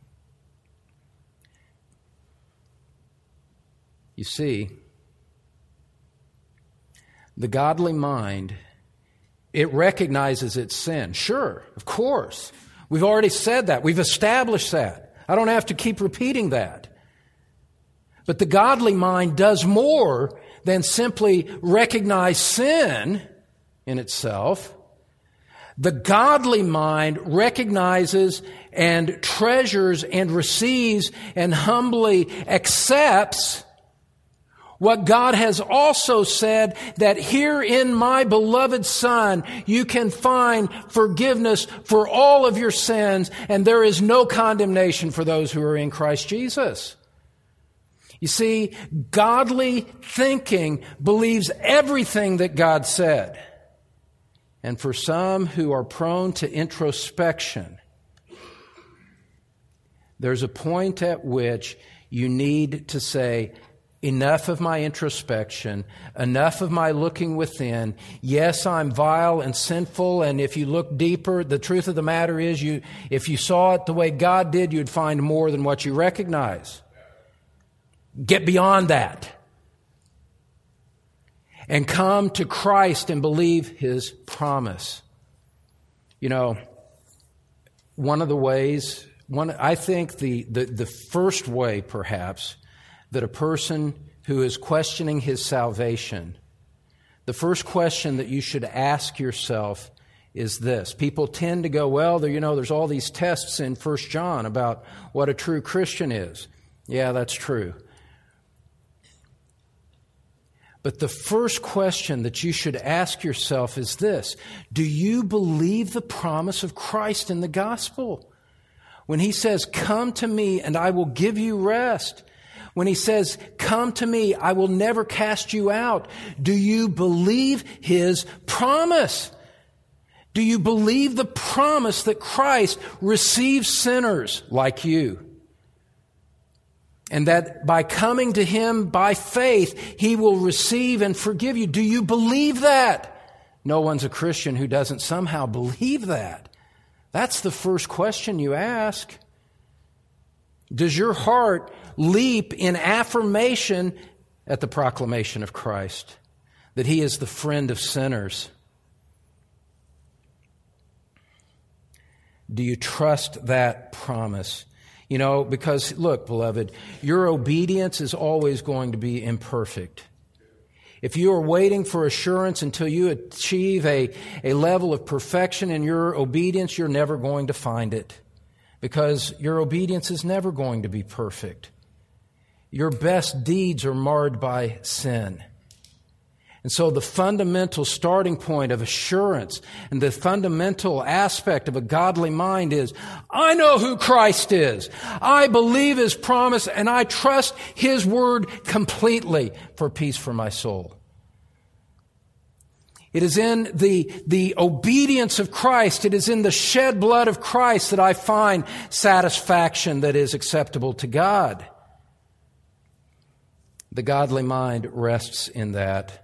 You see, the godly mind, it recognizes its sin. Sure, of course. We've already said that. We've established that. I don't have to keep repeating that. But the godly mind does more than simply recognize sin in itself. The godly mind recognizes and treasures and receives and humbly accepts what God has also said, that here in my beloved Son, you can find forgiveness for all of your sins, and there is no condemnation for those who are in Christ Jesus. You see, godly thinking believes everything that God said. And for some who are prone to introspection, there's a point at which you need to say, enough of my introspection, enough of my looking within. Yes, I'm vile and sinful, and if you look deeper, the truth of the matter is, you, if you saw it the way God did, you'd find more than what you recognize. Get beyond that. And come to Christ and believe His promise. You know, one of the ways, one I think the, the, the first way, perhaps, that a person who is questioning his salvation, the first question that you should ask yourself is this. People tend to go, well, there, you know, there's all these tests in First John about what a true Christian is. Yeah, that's true. But the first question that you should ask yourself is this. Do you believe the promise of Christ in the gospel? When He says, come to me and I will give you rest. When He says, come to me, I will never cast you out. Do you believe His promise? Do you believe the promise that Christ receives sinners like you? And that by coming to Him by faith, He will receive and forgive you. Do you believe that? No one's a Christian who doesn't somehow believe that. That's the first question you ask. Does your heart leap in affirmation at the proclamation of Christ, that He is the friend of sinners? Do you trust that promise? You know, because, look, beloved, your obedience is always going to be imperfect. If you are waiting for assurance until you achieve a, a level of perfection in your obedience, you're never going to find it. Because your obedience is never going to be perfect. Your best deeds are marred by sin. And so the fundamental starting point of assurance and the fundamental aspect of a godly mind is, I know who Christ is. I believe His promise and I trust His word completely for peace for my soul. It is in the, the obedience of Christ, it is in the shed blood of Christ that I find satisfaction that is acceptable to God. The godly mind rests in that.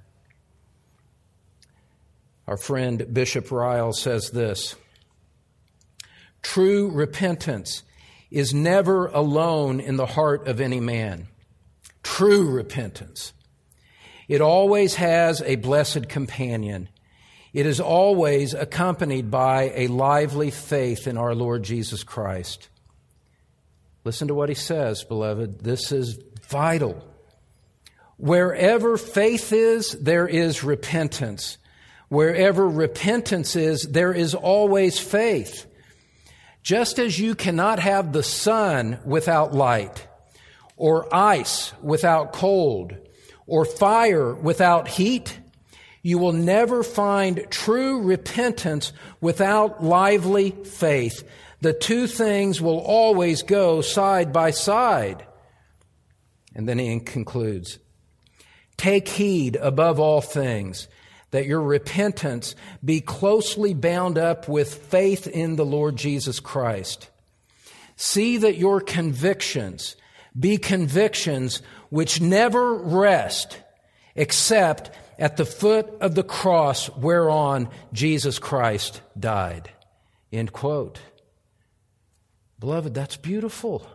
Our friend Bishop Ryle says this, true repentance is never alone in the heart of any man. True repentance. It always has a blessed companion. It is always accompanied by a lively faith in our Lord Jesus Christ. Listen to what he says, beloved. This is vital. Wherever faith is, there is repentance. Wherever repentance is, there is always faith. Just as you cannot have the sun without light, or ice without cold, or fire without heat, you will never find true repentance without lively faith. The two things will always go side by side. And then he concludes, take heed above all things that your repentance be closely bound up with faith in the Lord Jesus Christ. See that your convictions be convictions which never rest except at the foot of the cross whereon Jesus Christ died. End quote. Beloved, that's beautiful.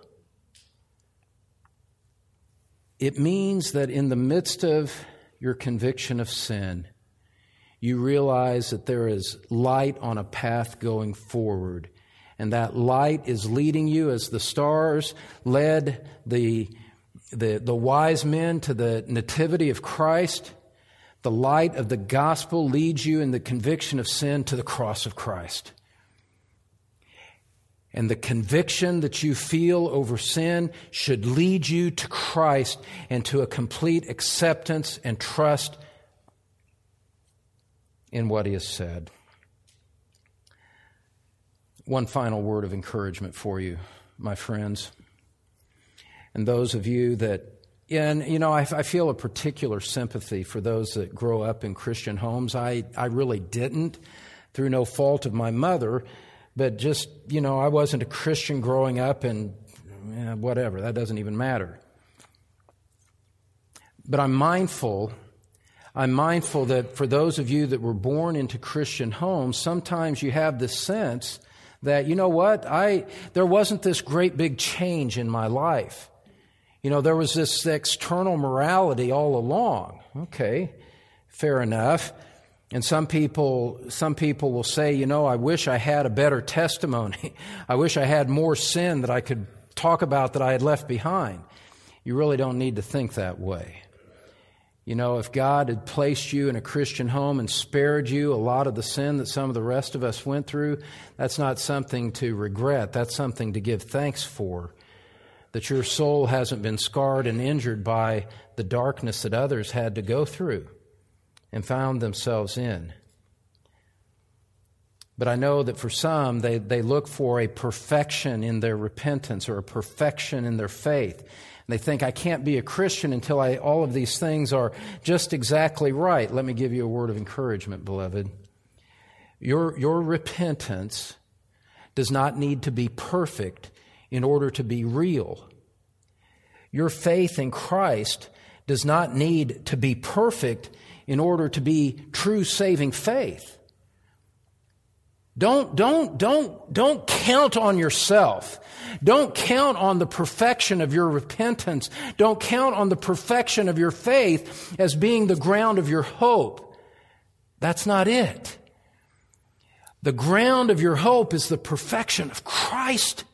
It means that in the midst of your conviction of sin, you realize that there is light on a path going forward, And that light is leading you as the stars led the, the, the wise men to the nativity of Christ. The light of the gospel leads you in the conviction of sin to the cross of Christ. And the conviction that you feel over sin should lead you to Christ and to a complete acceptance and trust in what He has said. One final word of encouragement for you, my friends. And those of you that, and you know, I, I feel a particular sympathy for those that grow up in Christian homes. I, I really didn't, through no fault of my mother. But just, you know, I wasn't a Christian growing up, and eh, whatever, that doesn't even matter. But I'm mindful, I'm mindful that for those of you that were born into Christian homes, sometimes you have this sense that, you know what, I there wasn't this great big change in my life. You know, there was this external morality all along. Okay, fair enough. And some people, some people will say, you know, I wish I had a better testimony. I wish I had more sin that I could talk about that I had left behind. You really don't need to think that way. You know, if God had placed you in a Christian home and spared you a lot of the sin that some of the rest of us went through, that's not something to regret. That's something to give thanks for. That your soul hasn't been scarred and injured by the darkness that others had to go through and found themselves in. But I know that for some, they, they look for a perfection in their repentance or a perfection in their faith. And they think, I can't be a Christian until I, all of these things are just exactly right. Let me give you a word of encouragement, beloved. Your, your repentance does not need to be perfect in order to be real. Your faith in Christ does not need to be perfect in order to be true saving faith. Don't, don't, don't, don't count on yourself. Don't count on the perfection of your repentance. Don't count on the perfection of your faith as being the ground of your hope. That's not it. The ground of your hope is the perfection of Christ.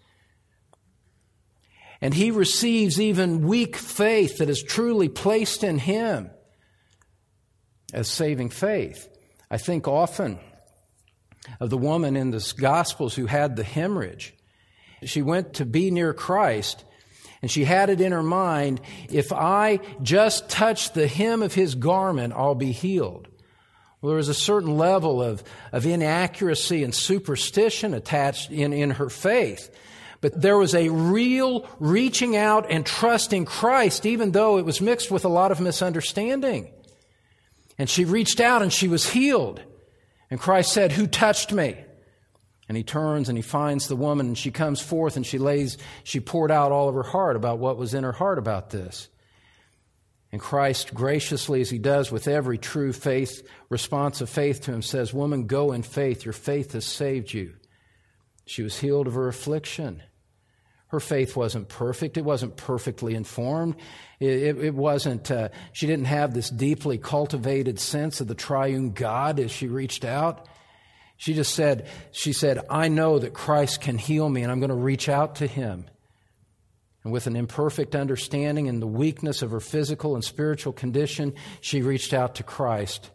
And He receives even weak faith that is truly placed in Him as saving faith. I think often of the woman in the Gospels who had the hemorrhage. She went to be near Christ, and she had it in her mind, if I just touch the hem of His garment, I'll be healed. Well, there was a certain level of, of inaccuracy and superstition attached in, in her faith. But there was a real reaching out and trusting Christ, even though it was mixed with a lot of misunderstanding. And she reached out and she was healed. And Christ said, who touched me? And He turns and He finds the woman, and she comes forth and she lays, she poured out all of her heart about what was in her heart about this. And Christ, graciously as He does with every true faith, response of faith to him, says, woman, go in faith. Your faith has saved you. She was healed of her affliction. Her faith wasn't perfect. It wasn't perfectly informed. It, it, it wasn't, uh, she didn't have this deeply cultivated sense of the triune God as she reached out. She just said, she said, I know that Christ can heal me, and I'm going to reach out to Him. And with an imperfect understanding and the weakness of her physical and spiritual condition, she reached out to Christ.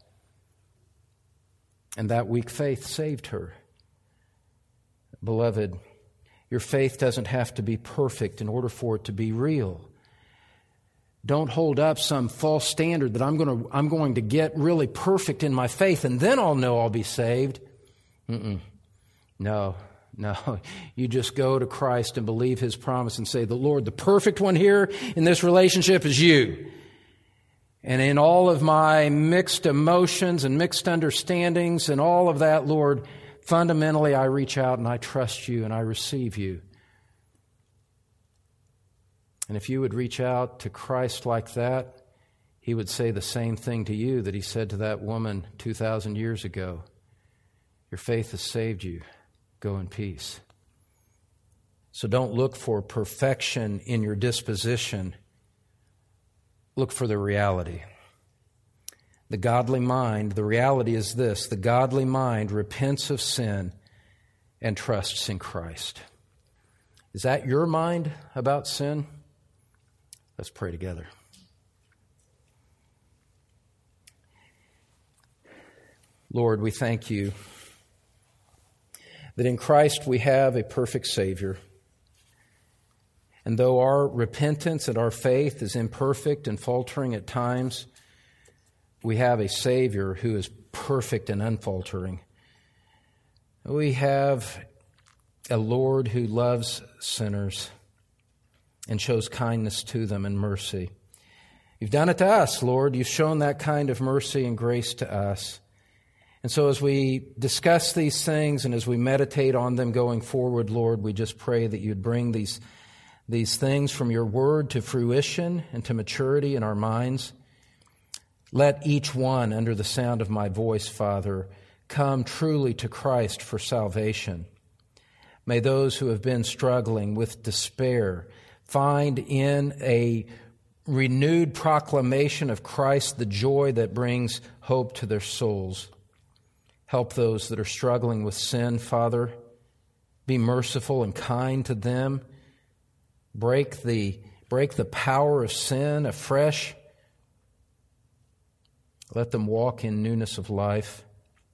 And that weak faith saved her. Beloved, your faith doesn't have to be perfect in order for it to be real. Don't hold up some false standard that I'm going to, I'm going to get really perfect in my faith and then I'll know I'll be saved. Mm-mm. No, no. You just go to Christ and believe His promise and say, the Lord, the perfect one here in this relationship is You. And in all of my mixed emotions and mixed understandings and all of that, Lord, fundamentally, I reach out and I trust You and I receive You. And if you would reach out to Christ like that, He would say the same thing to you that He said to that woman two thousand years ago. Your faith has saved you. Go in peace. So don't look for perfection in your disposition. Look for the reality. The godly mind, the reality is this, the godly mind repents of sin and trusts in Christ. Is that your mind about sin? Let's pray together. Lord, we thank you that in Christ we have a perfect Savior. And though our repentance and our faith is imperfect and faltering at times, we have a Savior who is perfect and unfaltering. We have a Lord who loves sinners and shows kindness to them and mercy. You've done it to us, Lord. You've shown that kind of mercy and grace to us. And so as we discuss these things and as we meditate on them going forward, Lord, we just pray that you'd bring these, these things from your word to fruition and to maturity in our minds. Let each one under the sound of my voice, Father, come truly to Christ for salvation. May those who have been struggling with despair find in a renewed proclamation of Christ the joy that brings hope to their souls. Help those that are struggling with sin, Father. Be merciful and kind to them. Break the, break the power of sin afresh. Let them walk in newness of life.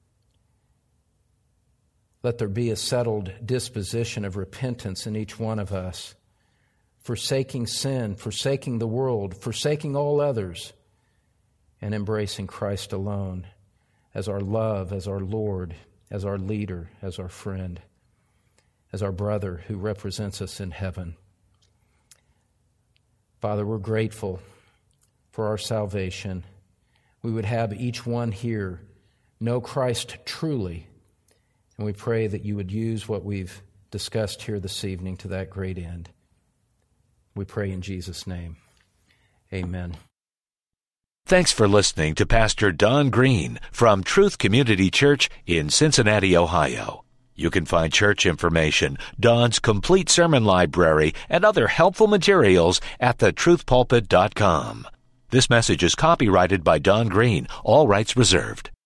Let there be a settled disposition of repentance in each one of us, forsaking sin, forsaking the world, forsaking all others, and embracing Christ alone as our love, as our Lord, as our leader, as our friend, as our brother who represents us in heaven. Father, we're grateful for our salvation. We would have each one here know Christ truly, and we pray that you would use what we've discussed here this evening to that great end. We pray in Jesus' name. Amen. Thanks for listening to Pastor Don Green from Truth Community Church in Cincinnati, Ohio. You can find church information, Don's complete sermon library, and other helpful materials at the truth pulpit dot com. This message is copyrighted by Don Green, all rights reserved.